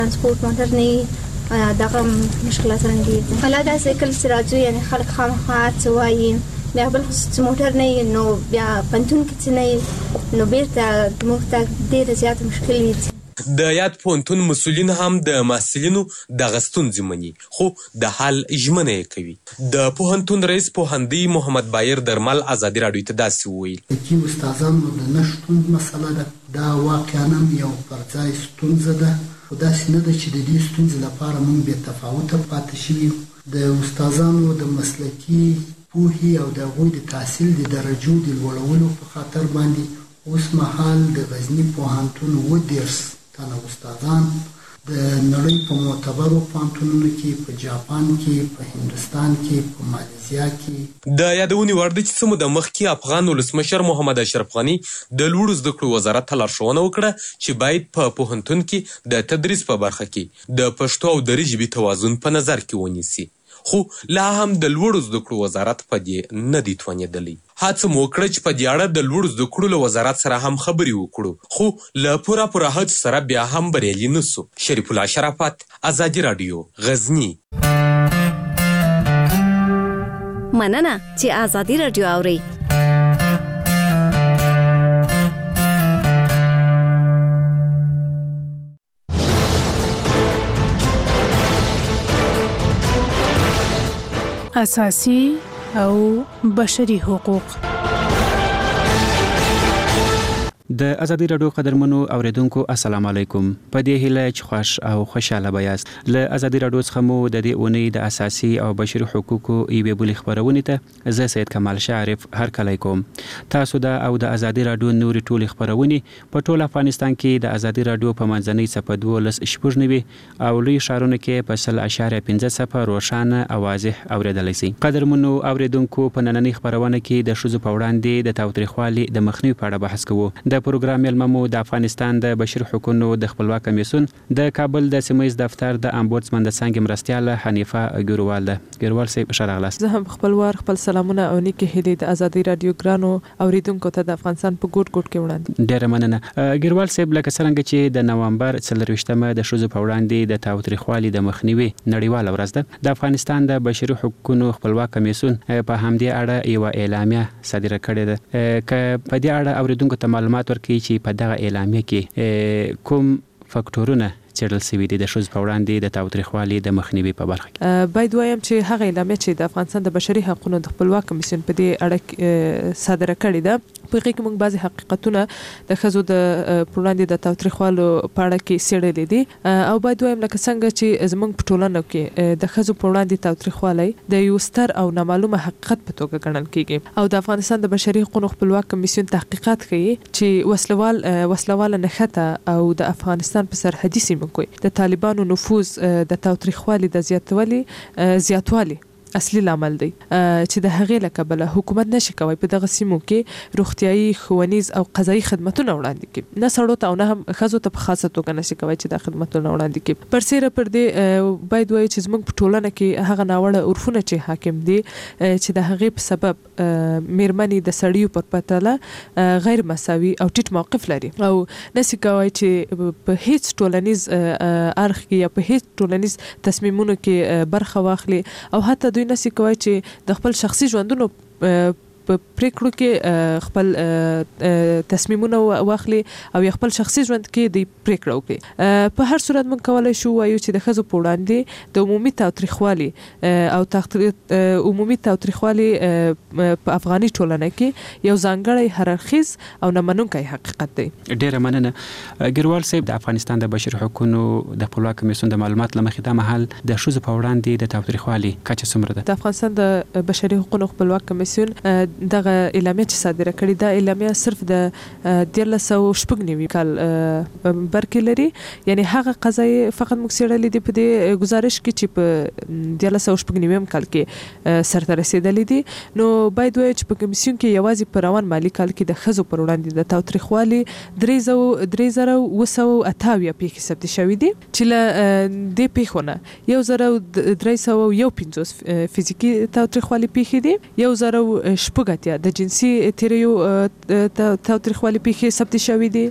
ترانسپورت موټر نه دغه مشکلات رنګي ولا دا سایکل سراجو یعنی خلک خامخا څه وایي بیا بل خصوص موټر نه نو بیا پنتون کې نه نو بیرته موږ ته ډېر زیات مشکل وي. د یاد پوهنتون مسؤلین هم د محصلینو دغه ستونزې مني خو د حل ژمنه یې کوي. د پوهنتون رئیس پوهندی محمد بایر درمل ازادي راډیو ته داسې وویل چې استادانو د نشټون مسله ده دا واقعا یو پرځای ستونزه ده خو داسې نه ده چې د دې ستونزې لپاره موږ بې تفاوته پاتې شوي. د استادانو د مسلکي پوهې او د هغوی د تحصیل د درجو د لوړولو په خاطر باندې اوس مهال د غزني پوهنتون 30 تنه استادان د نړۍ په معتبرو پوهنتونونو کې په جاپان کې په هندوستان کې په مالیزیا کې. د یادونې وړ ده چې څه موده مخکې افغان ولسمشر محمد اشرف غني د لوړو زده کړو وزارت ته لارښوونه وکړه چې باید په پوهنتون کې د تدریس په برخه کې د پښتو او دري ژبې توازن په نظر کې ونیسي خو لا هم د لوړو زده کړو وزارت په دې نه دی توانېدلی. هڅه مو وکړه چې په دې اړه د لوړو زده کړو له وزارت سره هم خبرې وکړو خو له پوره هڅو سره بیا هم بریالي نه سو. شریف الله شرافت، ازادي راډیو، غزني. مننه چې ازادي راډیو اورئ. اساسي او بشري حقوق. د ازادي راډیو قدرمنو اوریدونکو السلام علیکم. په دې هیله چې خوش او خوشاله بیاست. له ازادي راډیو څخه مو د دې اونۍ د اساسي او بشري حقوقو یوې بلې خپرونې ته زه سید کمال شاعرف هرکلی کوم. تاسو د او د ازادي راډیو نورې ټولې خپرونې په ټول افغانستان کې د ازادي راډیو په منځنۍ څپه 12.9 او لوی ښارونو کې په 0.5 څپه روښانه او واضح اوریدلی شئ. قدرمنو اوریدونکو په نننۍ خپرونه کې د ښځو په وړاندې د تاوتریخوالي د مخنیوي په اړه بحث کوو. د پروګرام مېلمه مو د افغانستان د بشري حقوقو د خپلواک کمیسیون د کابل د سیمه‌ییز دفتر د امبودسمن د څانګې مرستیاله حنیفه ګروال ده. ګروال صاحب ښه راغلاست. زه هم خپل سلامونه او نیکې هیلې د ازادي راډیو ګرانو اوریدونکو ته د افغانستان په ګوټ کې وړاندې. ډیره مننه. ګروال صاحب لکه څنګه چې د نومبر 24مه د ښځو په وړاندې د تاوتریخوالي د مخنیوي نړیواله ورځ ده، د افغانستان د بشري حقوقو خپلواک کمیسیون په همدې اړه یو اعلامیه صادره کړې ده. که په دې اړه اوریدونکو ته معلومات ورکړي چې په دغه اعلامیه کې کوم فاکټورونه څېړل شوي دي د ښځو په وړاندې د تاوتریخوالي د مخنیوي په برخه کې. باید وایم چې هغه اعلامیه چې د افغانستان د بشري حقوقو د خپلواک کمیسیون په دې اړه صادره کړې ده په هغې کې موږ بعضې حقیقتونه د ښځو د وړاندې د تاوتریخوالو په اړه کې څېړلي دي او باید وایم لکه څنګه چې زموږ په ټولنه کې د ښځو په وړاندې تاوتریخوالی د یو ستر او نامعلومه حقیقت په توګه ګڼل کېږي او د افغانستان د بشري حقوقو خپلواک کمیسیون تحقیقات کوي چې وسلواله نښته او د افغانستان په سرحدي سیمو کې د طالبانو نفوذ د تاوتریخوالي د زیاتوالي اصلي لامل دی چې د هغې له کبله حکومت نشي کوي په دغه سیمو کې روغتیایي، ښوونیز او قضایي خدمتونه وړاندې کړي. نه سړو ته او نه هم ښځو ته په خاصه توګه نشي کوي چې دا خدمتونه وړاندې کړي. پرسیره پر دې باید وایو چې زموږ په ټولنه کې هغه ناوړه عرفونه چې حاکم دي چې د هغې په سبب میرمنې د سړیو پر پرتله غیر مساوي او ټیټ موقف لري او نشي کوي چې په هیڅ ټولنیز اړخ کې یا په هیڅ ټولنیز تصمیمونو کې برخه واخلي او حتی نسی کوي چې د خپل شخصي ژوندونو په پریکړو کې خپل تصمیمونه واخلي او خپل شخصي ژوند کې د پریکړه وکړي. په هر صورت موږ کولای شو وایو چې د ښځو په وړاندې د عمومي تاوتریخوالي او عمومي تاوتریخوالي په افغاني ټولنه کې یو ځانګړی هررخیز او نه منونکی حقیقت دی. ډیره مننه. ګروال صاحب د افغانستان د بشري حقوقو د خپلواک کمیسیون د معلومات له مخې دا مهال د ښځو په وړاندې د تاوتریخوالي کچه څومره ده؟ د افغانستان د بشري حقوقو خپلواک کمیسیون دغه اعلامیه چې صادره کړې دا اعلامیه صرف د 1396 کال برکې لري، یعنی هغه قضایي فقط موږ څېړلې دي په دې گزارش کې چې په 1396 کال کې سرته رسېدلې دي. نو باید وایو چې په کمیسیون کې یوازې په روان مالي کال کې د ښځو پر وړاندې د تاوتریخوالي 3328 پیښې ثبت شوي دي چې له دې پیښو نه 1351 فزیکي تاوتریخوالي پیښې دي، 1006 شپږ د جنسي تیریو تاوتریخوالي پیښې ثبت شوې دي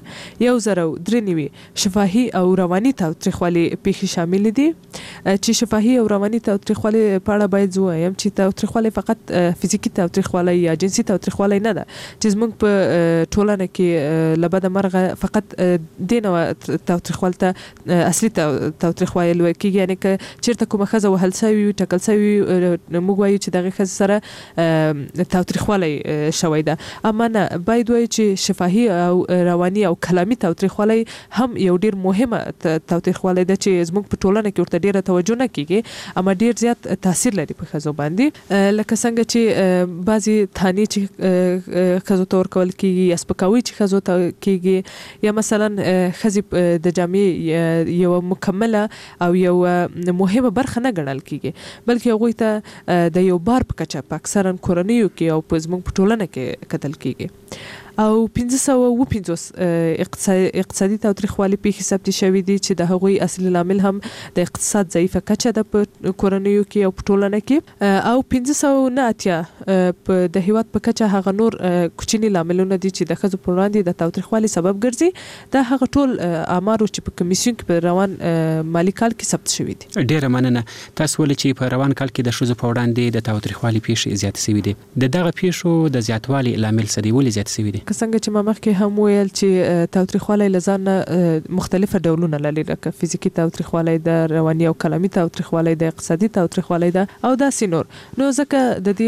1093 شفاهي او رواني تاوتریخوالي پیښې شامل دي چې شفاهي او رواني تاوتریخوالي په اړه باید زه وایم چې تاوتریخوالي فقط فزیکي تاوتریخوالي یا جنسي تاوتریخوالي نه ده چې زموږ په ټولنه کې لبد مرغه فقط دینه تاوتریخوالي ته اصلي تاوتریخوالي کېږي یعنی که چیرته کومه ښځه وهل شوې وي ټکل شوې موږ وایو چې دغه ښځې سره تاوتریخوالی شوی ده اما نه باید وایو چې شفاهي او رواني او کلامي تاوتریخوالی هم یو ډیر مهمه تاوتریخوالی ده چې زموږ په ټولنه کې ورته ډیره توجه نه کیږي اما ډیر زیات تاثیر لري په ښځو باندې لکه څنګه چې بعضی تانی چې ښځو ته ورکول کیږي یا سپکاوي چې ښځو ته کیږي یا مثلا ښځې د جامې یو مکمله او یو مهمه برخه نه ګڼل کیږي بلکې هغوی ته د یو بار په کچه په اکثرا کورنیو کې او په زموږ په ټولنه کې کتل کیږي او 550 اقتصادي تاوتریخوالي پیښې ثبت شوې دي چې د هغوی اصلي لامل هم د اقتصاد ضعیفه کچه ده په کورنیو کې او په ټولنه کې او 590 په د هیواد په کچه هغه نور کوچني لاملونه دي چې د ښځو پر وړاندې د تاوتریخوالي سبب ګرځي دا هغه ټول آمارو چې په کمیسیون کې په روان مالی کال کې ثبت شوي دي. ډیره مننه. تاسو ولې چې په روان کال کې د ښځو په وړاندې د تاوتریخوالي پیښې زیاتې شوي دي د دغه پیښو د زیاتوالي لامل څه دی ولې زیات شوي دي؟ څنګه چې ما مخکې هم ویل چې تاوتریخوالی له ځانه مختلفه ډولونه لري لکه فزیکي تاوتریخوالی ده رواني او کلامي تاوتریخوالی ده اقتصادي تاوتریخوالی ده او داسې نور نو ځکه د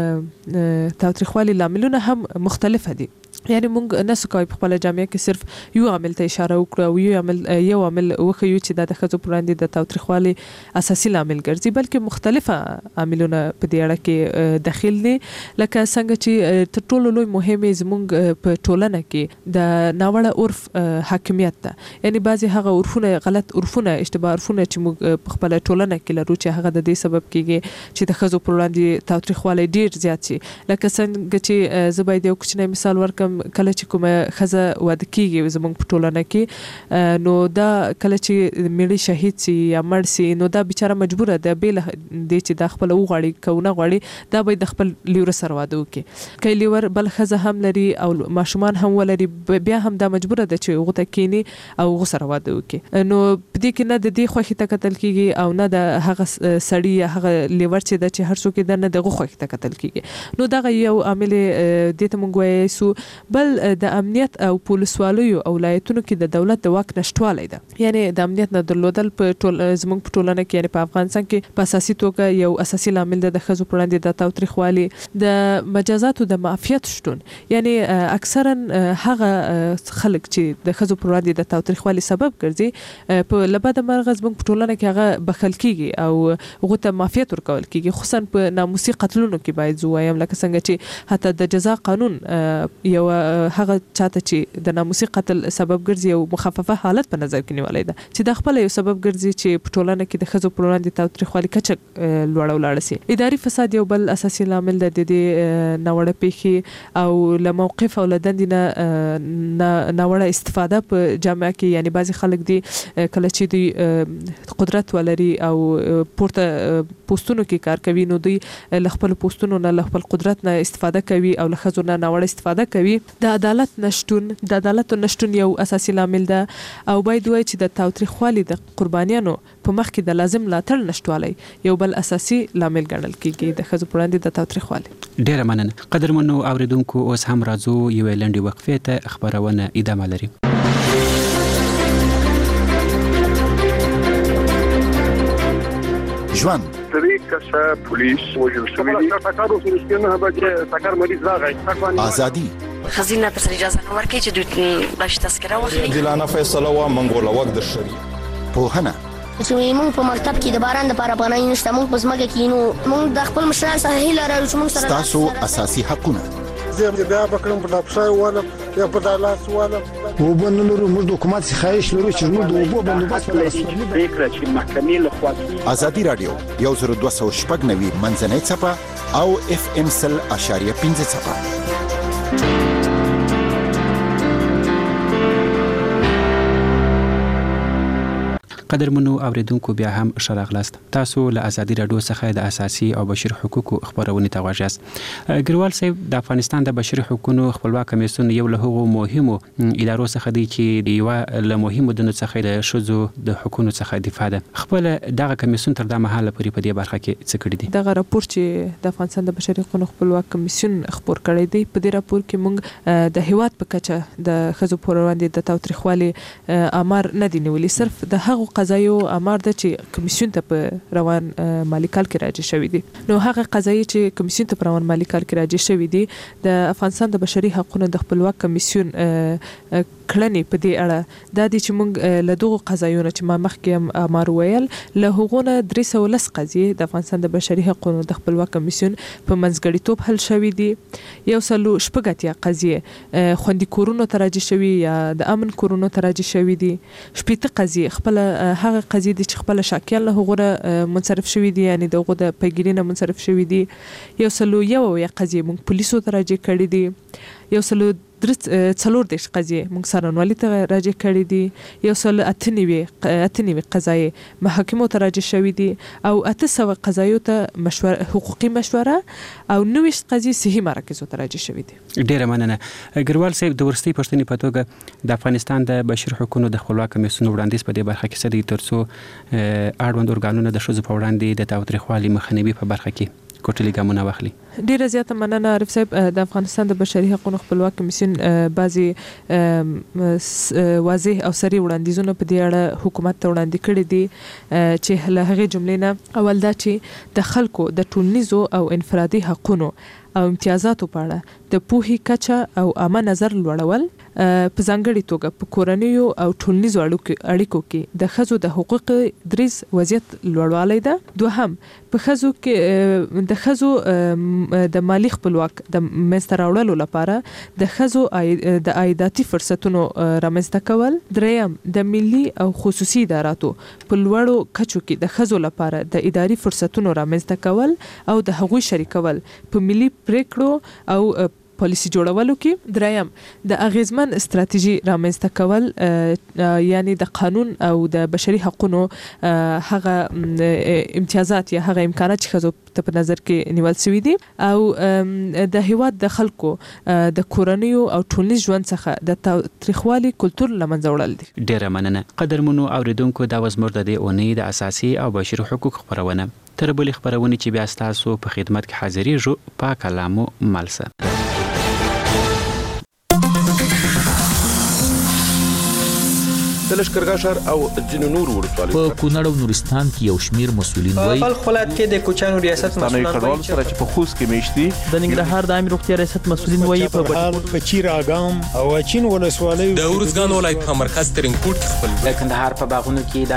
دې تاوتریخوالي لاملونه هم مختلفه دي یعنی موږ نسو کوي په خپل جامعه کې صرف یو عامل ته اشاره وکړو او یو عامل وخیو چې د ښځو پر وړاندې د تاوتریخوالي اساسي لامل ګرځي بلکې مختلفه عاملونه په دې اړه کې داخل دي لکه څنګه چې تر ټولو لوی مهمه زموږ په ټولنه کې د ناوړه عرف حاکمیت ده یعنی بعضی هغه عرفونه غلط عرفونه اشتباه عرفونه چې موږ په خپل ټولنه کې لرو چې هغه د دې سبب کیږي چې د ښځو پر وړاندې تاوتریخوالي ډیر زیات شي لکه څنګه چې زه باید یو کوچنی مثال ورکړم کله چې کومه ښځه واده کیږي زموږ په ټولنه کې نو دا کله چې میړه شهید سي یا مړ سي نو دا بیچاره مجبوره ده بیل دې چې د خپل وغواړي کونه غواړي دا به د خپل لیور سره واده وکړي کله لیور بل ښځه هم لري او ماشومان هم ولري بیا هم دا مجبوره ده چې هغه ته کینی او هغه سره واده وکړي نو په دې کې نه د دې خوښي ته کتل کیږي او نه د هغه سړی یا هغه لیور چې د چې هر څوک د نه دغه خوښي ته کتل کیږي نو دا یو عامل د ته مونږ وایو سو بل د امنیت او پولیسوالو او ولایتونو کې د دولت د واک نشټوالی ده یعنی د امنیت نه درلودل په زموږ په ټولنه کې یعنی په افغانستان کې په اساسي توګه یو اساسي لامل ده د ښځو پر وړاندې د تاوتریخوالي د مجازاتو د معافیت شتون یعنی اکثرا هغه خلک چې د ښځو پر وړاندې د تاوتریخوالي سبب ګرځي په لبد مرغه زموږ په ټولنه کې هغه بخل کیږي او هغه ته معافیت ورکول کیږي خصوصا په ناموسي قتلونو کې باید زه وایم لکه څنګه چې حتی د جزا قانون یو هغه چاته چې د ناموسي قتل سبب ګرځي او مخففه حالت په نظر کې نیولای ده چې د خپل یو سبب ګرځي چې په ټولنه کې د ښځو پر وړاندې تاوتریخوالي کچه لوړه ولاړه سي اداري فساد یو بل اساسي لامل د دې ناوړه پیښې او له موقف او له دندې نه ناوړه استفاده په جامعه کې یعنی بعضی خلک دي کله چې دوی قدرت ولري او پورته پوسټونو کې کار کوي نو دوی له خپل پوسټونو نه له خپل قدرت نه استفاده کوي او له ښځو نه ناوړه استفاده کوي د عدالت نشټون یو اساسي لامل ده او باید وایي چې د تاوتریخوالي د قربانیانو په مخ کې د لازم ملاتړ نشټوالی یو بل اساسي لامل ګڼل کیږي د ښځو پر وړاندې د تاوتریخوالي. ډیره مننه. قدرمنو اوریدونکو اوس هم راځو یو لنډه وقفه ته خبرونه ادامه لري. ژوند پولیس وجل شوی ازادي خزینه تر اجازه نه ورکړي چې دوی باش تذکره واخلي جلانه فیصله وا منګوله وخت د شری پوهنه چې موږ په مکتب کې د باران د لپاره پناه نشته موږ په ځمکه کې نو موږ د خپل مشران سره هیله لرو چې موږ سره تاسو اساسي حقونه زه بیا بکړم په ډاپشای ولم یا په دالاس ولم وبنلو موږ د حکومت خواهش لرو چې موږ د وبو بندوبست فکر چې محکمې له خوا ازادي رادیو 1290 منځنۍ صفه او FM 100.5 صفه. قدرمنو اوریدونکو بیا هم شراغلاست. تاسو له ازادي رادیو څخه د اساسي او بشري حقوقو خبرونه ته غواړئ. ګروال صاحب د افغانستان د بشري حقوقو خپلواک کمیسیون یو له هغو مهمو ادارو څخه دی چې یو له مهمو دنو څخه د شذو د حقوقو څخه دفاع ده. خپل دغه کمیسیون تر دا مهاله پورې په دې برخه کې څه کړی دي؟ دغه راپور چې د افغانستان د بشري حقوقو خپلواک کمیسیون خبر کړی دی، په دې راپور کې موږ د هیواد په کچه د ښځو پر وړاندې د تاوتریخوالي امر نه دی نیولي، صرف د هغو قضایو امر ده چې کمیسیون ته په روان مالي کال کې راجع شوي دي. نو هغه قضایي چې کمیسیون ته په روان مالي کال کې راجع شوي دي د افغانستان د بشري حقوقو د خپلواک کمیسیون کړنې په دې اړه دا دي چې موږ له دغو قضایونو چې ما مخکې امر ویل له هغو نه 310 قضیې د افغانستان د بشري حقوقو د خپلواک کمیسیون په منځګړیتوب حل شوي دي. 180 قضیې خوندي کورونو ته راجع شوي یا د امن کورونو ته راجع شوي دي. 80 قضیې خپل هغه قضیې دي چې خپل شاکیان له هغه منصرف شوي دي، یعنی دغه د پیګیری نه منصرف شوي دي. 101 قضیې موږ پولیسو ته راجع کړي دي. 143 قضیې موږ څارنوالۍ ته راجع کړي دي. 198 قضایي محاکمو ته راجع شوي دي او 800 قضایو ته حقوقي مشوره او 90 قضیې صحي مراکزو ته راجع شوي دي. ډیره مننه. ګروال صاحب، د ورستۍ پوښتنې په توګه د افغانستان د بشري حقوقو د خپلواک کمیسیون وړاندیز په دې برخه کې څه دی ترڅو اړوند ارګانونه د ښځو په وړاندې د تاوتریخوالي مخنیوي په برخه کې کوټلي ګامونه واخلي؟ ډیره زیاته مننه عارف صاحب. د افغانستان د بشري حقوقو خپلواک کمیسیون بعضي واضح او سری وړاندیزونه په دې اړه حکومت ته وړاندې کړي دي چې له هغې جملې نه اول دا چې د خلکو د ټولنیزو او انفرادي حقونو او امتیازاتو په اړه د پوهې کچه او عامه نظر لوړول، په ځانګړې توګه په کورنیو او ټولنیزو اړیکو کې د ښځو د حقوقو دریځ وضعیت لوړوالی ده. دوهم، په ښځو کې د ښځو د مالی خپلواک د منځته راوړلو لپاره د ښځو د عایداتي فرصتونو رامنځته کول. دریم، د ملي او خصوصي اداراتو په لوړو کچو کې د ښځو لپاره د اداري فرصتونو رامنځته کول او د هغوی شریکول په ملي پریکړو او پالیسی جوړولو کې. دریم، د اغیزمن استراتیژي رامنځته کول، یعنی د قانون او د بشري حقوقو هغه امتیازات یا هغه امکانات چې ښځو ته په نظر کې نیول شوي دي او د هیواد د خلکو د کورنیو او ټولنیز ژوند څخه د تاوتریخوالي کلتور له منځه وړل دي. ډیره مننه. قدرمنو اوریدونکو، دا وز زموږ د دې اونۍ د اساسي او بشري حقوقو خبرونه. تر بلې خبرونې چې بیا ستاسو په خدمت کې حاضرېږو په کلامو ملسه. د لښکرګاه ښار او ځینو نورو ولسوالیو په کونړ او نورستان کې یو شمیر مسؤلین وایي په خپل کې د کوچانو ریاست مسؤلین وایي چې په خوست کې میشتي د ننګرهار د عامه روغتیا ریاست مسؤلین وایي په چیر اګام او چین ولسوالیو د ورزګان ولایت په مرکز ترینکوټ خپل د کندهار په باغونو کې د